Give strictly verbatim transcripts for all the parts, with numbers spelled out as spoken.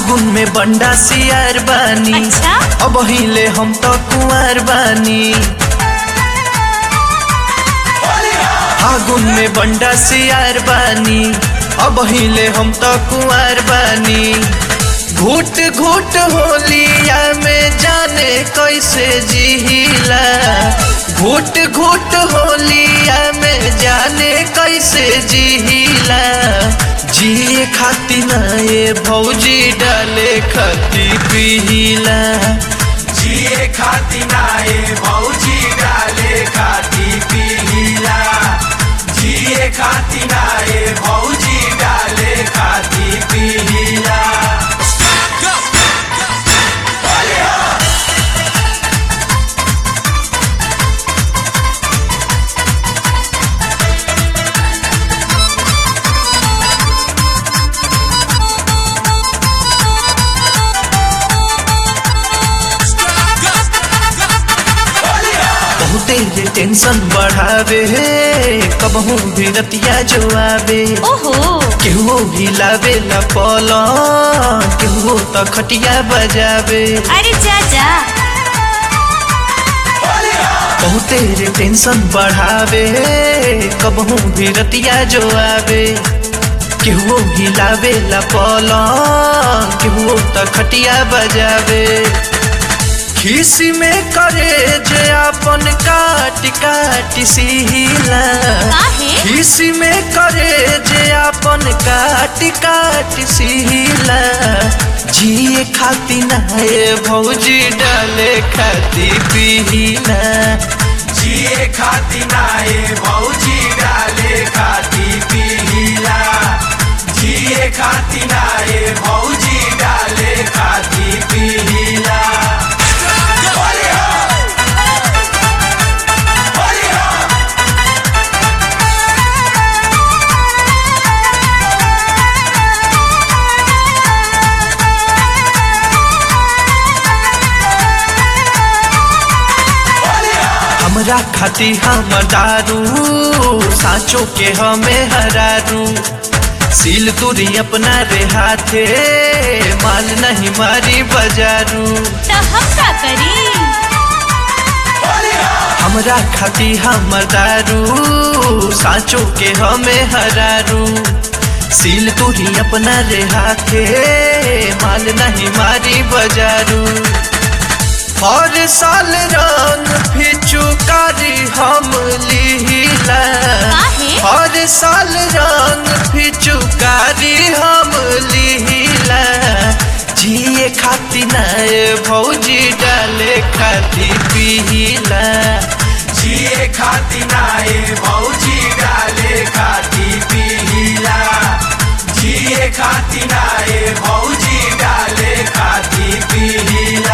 फागुन में बंडा सियार बानी। अच्छा? अब हिले हम तो कुंवर बानी। फागुन में बंडा सियार बानी। अब हिले हम तो कुंवर बानी। घूट घूट होलिया में जाने कैसे जिहिला। घूट घूट होलिया में जाने कैसे जिहिला। जिए खाती ना ये भौजी डाले खाती पिहिला। जिए खाती ना ये भौजी डाले खाती पिहिला। जिए खाती ना ये भौजी डाले खाती पिहिला। बहुते टेंशन बढ़ावे कबहू भी रतिया जो आवे। ओहो केहू भी लावे ला पलंग केहू तो खटिया बजावे। अरे चाचा बहुते टेंशन बढ़ावे कबहू भी रतिया जो आवे। केहू भी लावे ला पलंग केहू तो खटिया बजावे। खीसी में करे जे अपन काट काट सिहिला। काहे? खीसी में करे जे अपन काट काट सिहिला। जिए खाती ना ये भौजी डाले खाती पिहिला। जिए खाती ना ये भौजी डाले खाती पिहिला। जिए खाती ना ये भौजी डाले खाती पिहिला। हमरा खाती हम दारू साँचो के हमें हरारू। सील तुरी अपना रे हाथे माल नहीं मारी बजारू। तो हम का करी? हमरा खाती हम दारू साँचो के हमें हरारू। सील तुरी अपना रे हाथे माल नहीं मारी बजारू। हर साल रंग फिचुकारी हम लिहिला। काहे? हर साल रंग फिचुकारी हम लिहिला। जिए खाती ना ये भौजी डाले खाती पिहिला। जिए खाती ना ये भौजी डाले खाती पिहिला। जिए खाती ना ये भौजी डाले खाती पिहिला।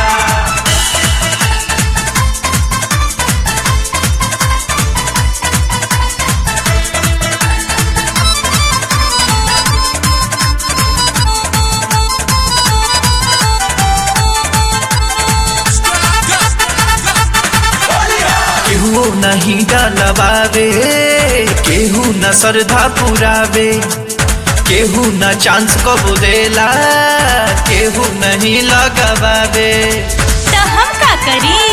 केहू नहीं डलवावे केहू न श्रद्धा पुरावे। केहू न चांस कबो देला केहू नहीं लगवावे। तो हम का करी?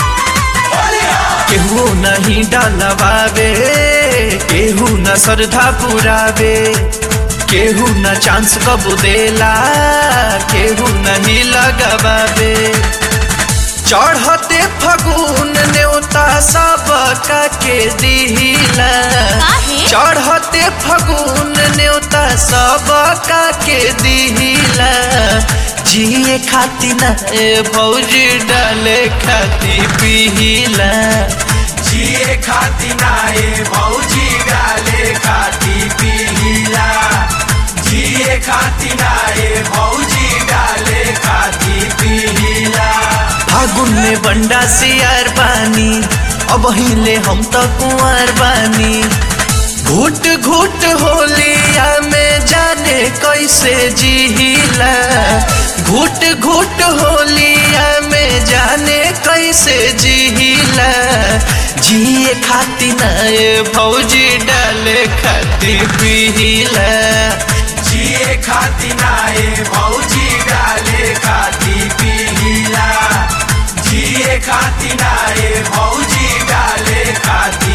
केहू नहीं डलवावे केहू न श्रद्धा पुरावे। केहू न चांस कबो देला केहू नहीं लगवावे। चढ़ते फगुन न्योता सब का के दिहिला। काहे? चढ़ते फगुन न्योता सब का के दिहिला। जिए खाती ना ये भौजी डाले खाती पिहिला। जिए खाती ना ये भौजी डाले खाती पिहिला। जिए खाती ना ये भौजी डाले खाती पिहिला। फागुन में बंडा सियार बानी। अब हिले हम तो कुंवर बानी। घूट घूट होलिया में जाने कैसे जिहिला। घूट घूट होलिया में जाने कैसे जिहिला। जिए खाती ना ये भौजी डाले खाती पिहिला। जिए खाती ना ये भौजी डाले खाती ना ए भौजी डाले खाती